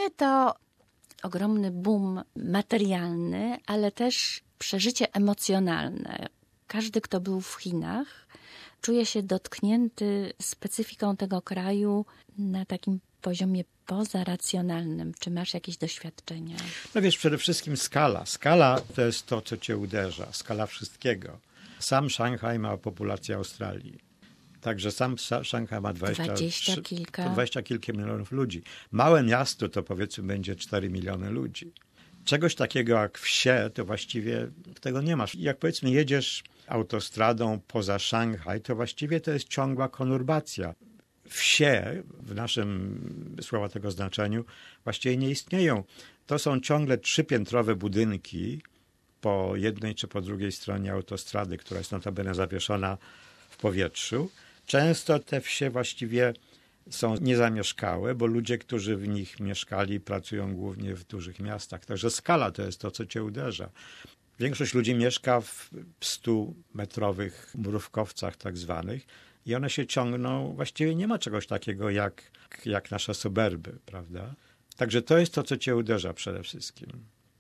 Chiny to ogromny boom materialny, ale też przeżycie emocjonalne. Każdy, kto był w Chinach, czuje się dotknięty specyfiką tego kraju na takim poziomie pozaracjonalnym. Czy masz jakieś doświadczenia? No wiesz, przede wszystkim skala. Skala to jest to, co cię uderza. Skala wszystkiego. Sam Szanghaj ma populację Australii. Także sam Szanghaj ma 20 kilka milionów ludzi. Małe miasto to powiedzmy będzie 4 miliony ludzi. Czegoś takiego jak wsie, to właściwie tego nie masz. Jak powiedzmy jedziesz autostradą poza Szanghaj, to właściwie to jest ciągła konurbacja. Wsie w naszym słowa tego znaczeniu właściwie nie istnieją. To są ciągle 3-piętrowe budynki po jednej czy po drugiej stronie autostrady, która jest notabene zawieszona w powietrzu. Często te wsie właściwie są niezamieszkałe, bo ludzie, którzy w nich mieszkali, pracują głównie w dużych miastach. Także skala to jest to, co cię uderza. Większość ludzi mieszka w 100-metrowych murówkowcach tak zwanych i one się ciągną. Właściwie nie ma czegoś takiego jak nasze suburby, prawda? Także to jest to, co cię uderza przede wszystkim.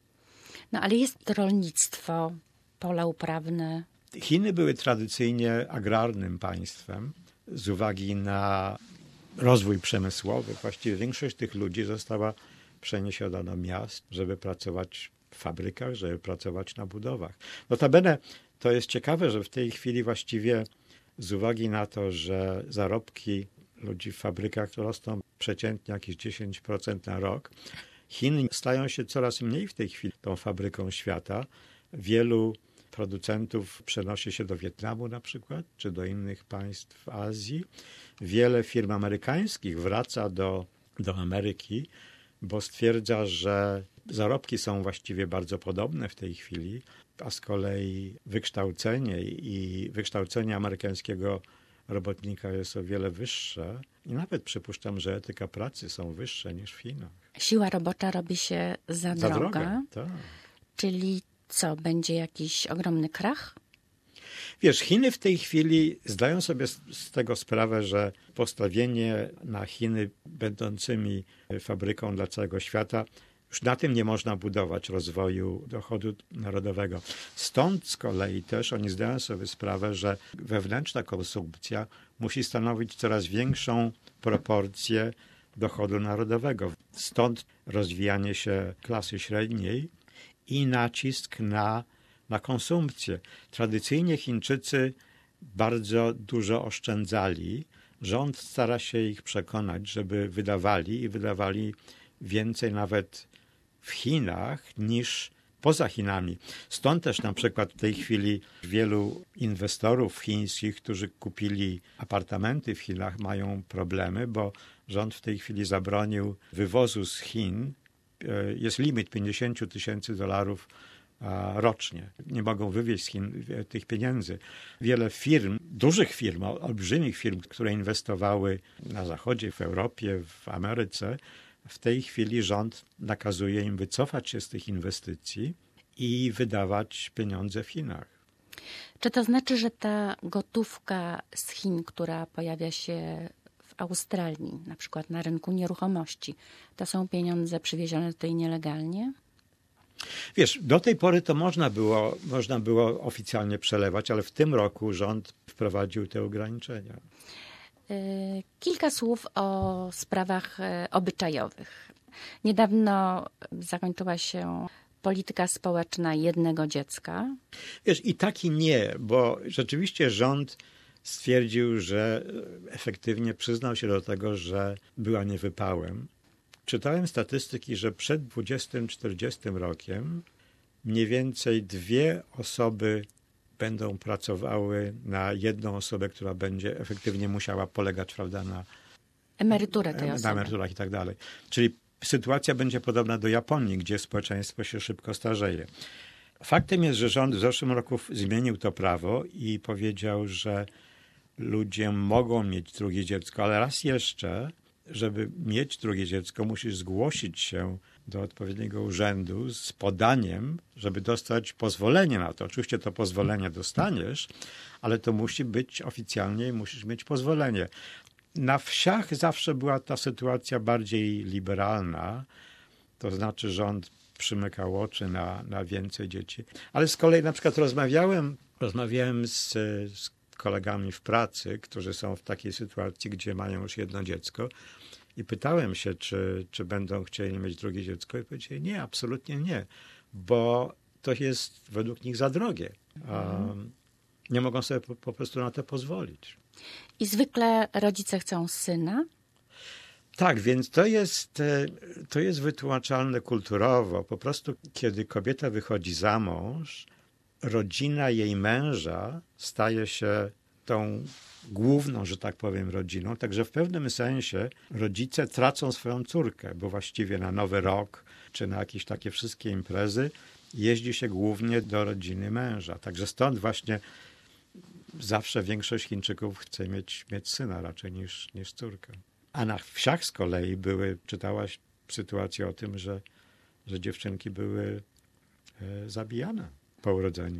No ale jest rolnictwo, pola uprawne. Chiny były tradycyjnie agrarnym państwem z uwagi na rozwój przemysłowy. Właściwie większość tych ludzi została przeniesiona do miast, żeby pracować w fabrykach, żeby pracować na budowach. Notabene to jest ciekawe, że w tej chwili właściwie z uwagi na to, że zarobki ludzi w fabrykach rosną przeciętnie jakieś 10% na rok, Chiny stają się coraz mniej w tej chwili tą fabryką świata. Wielu producentów przenosi się do Wietnamu na przykład, czy do innych państw Azji. Wiele firm amerykańskich wraca do Ameryki, bo stwierdza, że zarobki są właściwie bardzo podobne w tej chwili, a z kolei wykształcenie amerykańskiego robotnika jest o wiele wyższe i nawet przypuszczam, że etyka pracy są wyższe niż w Chinach. Siła robocza robi się za droga. Tak. Czyli co, będzie jakiś ogromny krach? Wiesz, Chiny w tej chwili zdają sobie z tego sprawę, że postawienie na Chiny będącymi fabryką dla całego świata, już na tym nie można budować rozwoju dochodu narodowego. Stąd z kolei też oni zdają sobie sprawę, że wewnętrzna konsumpcja musi stanowić coraz większą proporcję dochodu narodowego. Stąd rozwijanie się klasy średniej i nacisk na konsumpcję. Tradycyjnie Chińczycy bardzo dużo oszczędzali. Rząd stara się ich przekonać, żeby wydawali więcej nawet w Chinach niż poza Chinami. Stąd też na przykład w tej chwili wielu inwestorów chińskich, którzy kupili apartamenty w Chinach, mają problemy, bo rząd w tej chwili zabronił wywozu z Chin. Jest limit $50,000 rocznie. Nie mogą wywieźć z Chin tych pieniędzy. Wiele firm, dużych firm, olbrzymich firm, które inwestowały na Zachodzie, w Europie, w Ameryce, w tej chwili rząd nakazuje im wycofać się z tych inwestycji i wydawać pieniądze w Chinach. Czy to znaczy, że ta gotówka z Chin, która pojawia się w Australii, na przykład na rynku nieruchomości, to są pieniądze przywiezione tutaj nielegalnie? Wiesz, do tej pory to można było oficjalnie przelewać, ale w tym roku rząd wprowadził te ograniczenia. Kilka słów o sprawach obyczajowych. Niedawno zakończyła się polityka społeczna jednego dziecka. Wiesz, i tak i nie, bo rzeczywiście rząd stwierdził, że efektywnie przyznał się do tego, że była niewypałem. Czytałem statystyki, że przed 20-40 rokiem mniej więcej 2 osoby będą pracowały na jedną osobę, która będzie efektywnie musiała polegać, prawda, na emeryturę tej osoby. Na emeryturach i tak dalej. Czyli sytuacja będzie podobna do Japonii, gdzie społeczeństwo się szybko starzeje. Faktem jest, że rząd w zeszłym roku zmienił to prawo i powiedział, że ludzie mogą mieć drugie dziecko, ale raz jeszcze, żeby mieć drugie dziecko, musisz zgłosić się do odpowiedniego urzędu z podaniem, żeby dostać pozwolenie na to. Oczywiście to pozwolenie dostaniesz, ale to musi być oficjalnie i musisz mieć pozwolenie. Na wsiach zawsze była ta sytuacja bardziej liberalna, to znaczy rząd przymykał oczy na więcej dzieci. Ale z kolei na przykład rozmawiałem z kolegami w pracy, którzy są w takiej sytuacji, gdzie mają już jedno dziecko i pytałem się, czy będą chcieli mieć drugie dziecko i powiedzieli nie, absolutnie nie, bo to jest według nich za drogie. Nie mogą sobie po prostu na to pozwolić. I zwykle rodzice chcą syna? Tak, więc to jest wytłumaczalne kulturowo. Po prostu, kiedy kobieta wychodzi za mąż, rodzina jej męża staje się tą główną, że tak powiem, rodziną. Także w pewnym sensie rodzice tracą swoją córkę, bo właściwie na Nowy Rok czy na jakieś takie wszystkie imprezy jeździ się głównie do rodziny męża. Także stąd właśnie zawsze większość Chińczyków chce mieć syna raczej niż córkę. A na wsiach z kolei czytałaś sytuację o tym, że dziewczynki były zabijane po urodzeniu.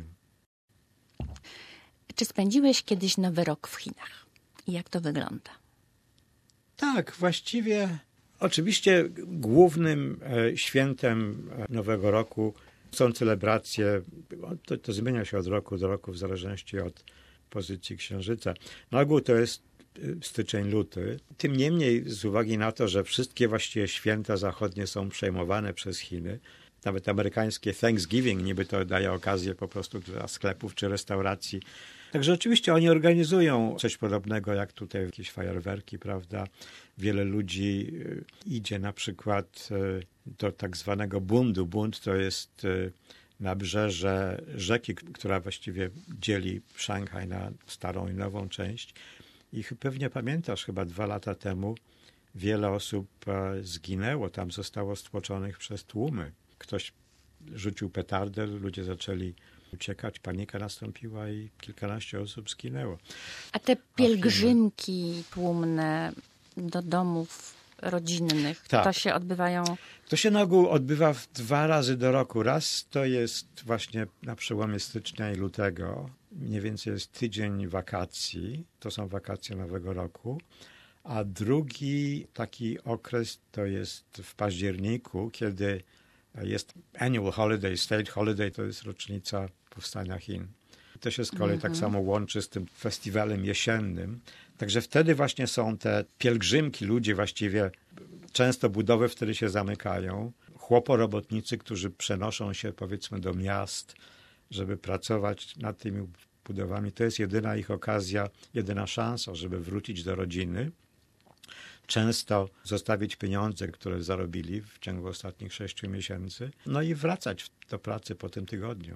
Czy spędziłeś kiedyś Nowy Rok w Chinach? I jak to wygląda? Tak, właściwie oczywiście głównym świętem Nowego Roku są celebracje, to zmienia się od roku do roku w zależności od pozycji księżyca. Na ogół to jest styczeń, luty. Tym niemniej z uwagi na to, że wszystkie właściwie święta zachodnie są przejmowane przez Chiny, nawet amerykańskie Thanksgiving niby to daje okazję po prostu dla sklepów czy restauracji. Także oczywiście oni organizują coś podobnego jak tutaj jakieś fajerwerki, prawda? Wiele ludzi idzie na przykład do tak zwanego bundu. Bund to jest nabrzeże rzeki, która właściwie dzieli Szanghaj na starą i nową część. I pewnie pamiętasz, chyba 2 lata temu wiele osób zginęło, tam zostało stłoczonych przez tłumy. Ktoś rzucił petardę, ludzie zaczęli uciekać, panika nastąpiła i kilkanaście osób zginęło. A te pielgrzymki tłumne do domów rodzinnych, tak. To się odbywają? To się na ogół odbywa 2 razy do roku. Raz to jest właśnie na przełomie stycznia i lutego. Mniej więcej jest tydzień wakacji. To są wakacje Nowego Roku. A drugi taki okres to jest w październiku, kiedy jest annual holiday, state holiday, to jest rocznica powstania Chin. To się z kolei tak samo łączy z tym festiwalem jesiennym. Także wtedy właśnie są te pielgrzymki, ludzie właściwie, często budowy wtedy się zamykają. Chłoporobotnicy, którzy przenoszą się powiedzmy do miast, żeby pracować nad tymi budowami. To jest jedyna ich okazja, jedyna szansa, żeby wrócić do rodziny. Często zostawić pieniądze, które zarobili w ciągu ostatnich 6 miesięcy, no i wracać do pracy po tym tygodniu.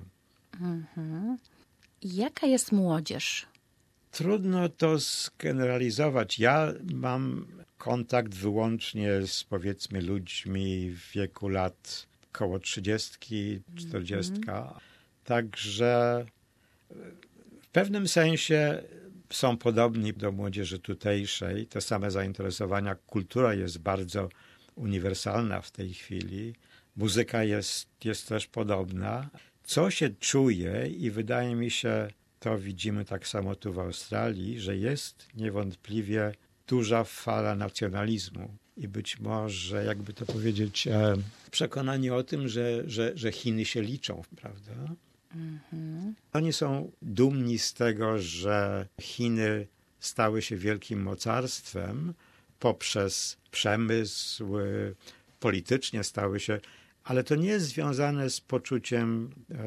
Jaka jest młodzież? Trudno to zgeneralizować. Ja mam kontakt wyłącznie z powiedzmy ludźmi w wieku lat koło 30, 40. Także w pewnym sensie są podobni do młodzieży tutejszej. Te same zainteresowania. Kultura jest bardzo uniwersalna w tej chwili. Muzyka jest też podobna. Co się czuje i wydaje mi się, to widzimy tak samo tu w Australii, że jest niewątpliwie duża fala nacjonalizmu i być może, jakby to powiedzieć, przekonanie o tym, że Chiny się liczą, prawda? Oni są dumni z tego, że Chiny stały się wielkim mocarstwem poprzez przemysł, politycznie stały się, ale to nie jest związane z poczuciem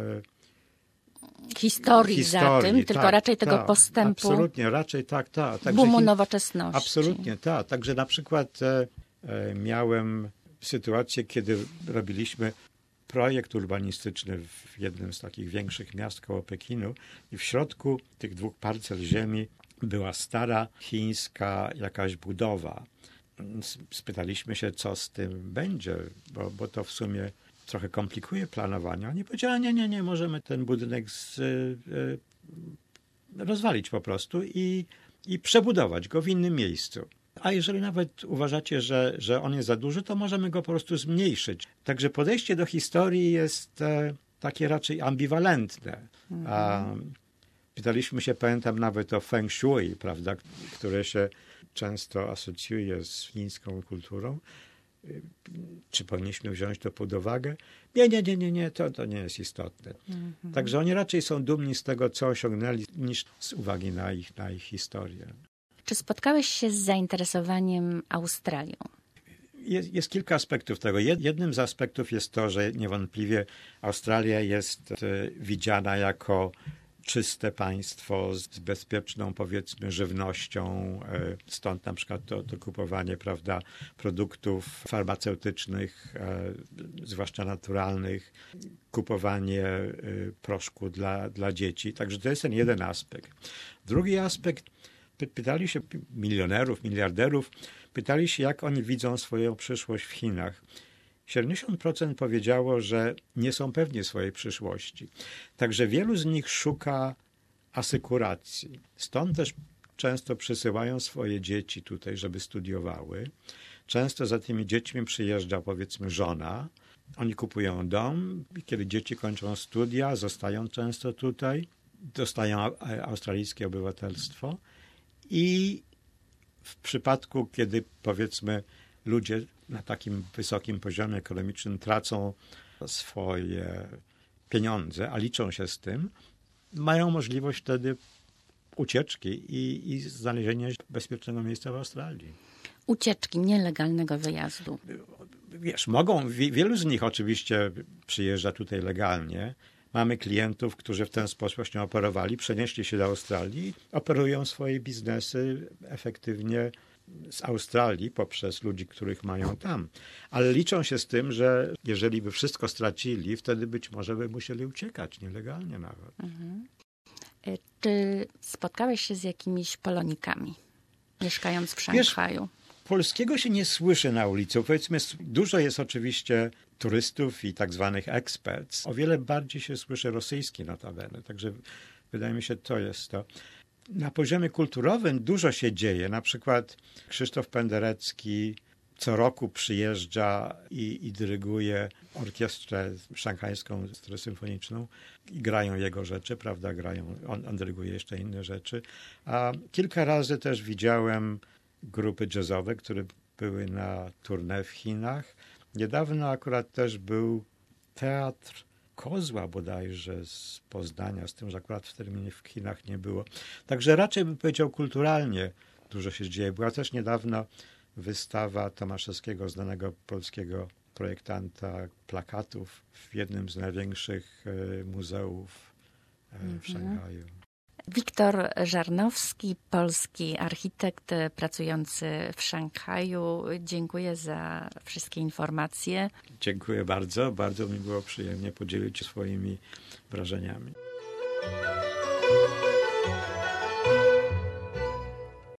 historii za tym, tylko raczej tego postępu. Absolutnie, raczej tak. Boomu nowoczesności. Absolutnie, tak. Także na przykład miałem sytuację, kiedy robiliśmy projekt urbanistyczny w jednym z takich większych miast koło Pekinu i w środku tych 2 parcel ziemi była stara chińska jakaś budowa. Spytaliśmy się, co z tym będzie, bo to w sumie trochę komplikuje planowanie. Oni powiedzieli, nie, możemy ten budynek rozwalić po prostu i przebudować go w innym miejscu. A jeżeli nawet uważacie, że on jest za duży, to możemy go po prostu zmniejszyć. Także podejście do historii jest takie raczej ambiwalentne. Pytaliśmy się, pamiętam, nawet o feng shui, prawda, które się często asocjuje z chińską kulturą. Czy powinniśmy wziąć to pod uwagę? Nie, to nie jest istotne. Także oni raczej są dumni z tego, co osiągnęli, niż z uwagi na ich historię. Czy spotkałeś się z zainteresowaniem Australią? Jest kilka aspektów tego. Jednym z aspektów jest to, że niewątpliwie Australia jest widziana jako czyste państwo z bezpieczną, powiedzmy, żywnością. Stąd na przykład to kupowanie, prawda, produktów farmaceutycznych, zwłaszcza naturalnych, kupowanie proszku dla dzieci. Także to jest ten jeden aspekt. Drugi aspekt, pytali się milionerów, miliarderów, pytali się, jak oni widzą swoją przyszłość w Chinach. 70% powiedziało, że nie są pewni swojej przyszłości. Także wielu z nich szuka asykuracji. Stąd też często przysyłają swoje dzieci tutaj, żeby studiowały. Często za tymi dziećmi przyjeżdża, powiedzmy, żona. Oni kupują dom i kiedy dzieci kończą studia, zostają często tutaj, dostają australijskie obywatelstwo i w przypadku, kiedy, powiedzmy, ludzie na takim wysokim poziomie ekonomicznym tracą swoje pieniądze, a liczą się z tym, mają możliwość wtedy ucieczki i znalezienia bezpiecznego miejsca w Australii. Ucieczki, nielegalnego wyjazdu. Wiesz, wielu z nich oczywiście przyjeżdża tutaj legalnie. Mamy klientów, którzy w ten sposób właśnie operowali, przenieśli się do Australii, operują swoje biznesy efektywnie z Australii poprzez ludzi, których mają tam. Ale liczą się z tym, że jeżeli by wszystko stracili, wtedy być może by musieli uciekać nielegalnie nawet. Czy spotkałeś się z jakimiś Polonikami, mieszkając w Szanghaju? Polskiego się nie słyszy na ulicy. Powiedzmy, dużo jest oczywiście turystów i tak zwanych experts. O wiele bardziej się słyszy rosyjski notabene. Także wydaje mi się, to jest to. Na poziomie kulturowym dużo się dzieje. Na przykład Krzysztof Penderecki co roku przyjeżdża i dyryguje orkiestrę szanghajską, orkiestrę symfoniczną i grają jego rzeczy, prawda? On dyryguje jeszcze inne rzeczy. A kilka razy też widziałem grupy jazzowe, które były na tournée w Chinach. Niedawno akurat też był teatr Kozła bodajże z Poznania, z tym, że akurat w terminie w Chinach nie było. Także raczej bym powiedział kulturalnie dużo się dzieje. Była też niedawno wystawa Tomaszewskiego, znanego polskiego projektanta plakatów w jednym z największych muzeów w Szanghaju. Wiktor Żarnowski, polski architekt pracujący w Szanghaju. Dziękuję za wszystkie informacje. Dziękuję bardzo. Bardzo mi było przyjemnie podzielić się swoimi wrażeniami.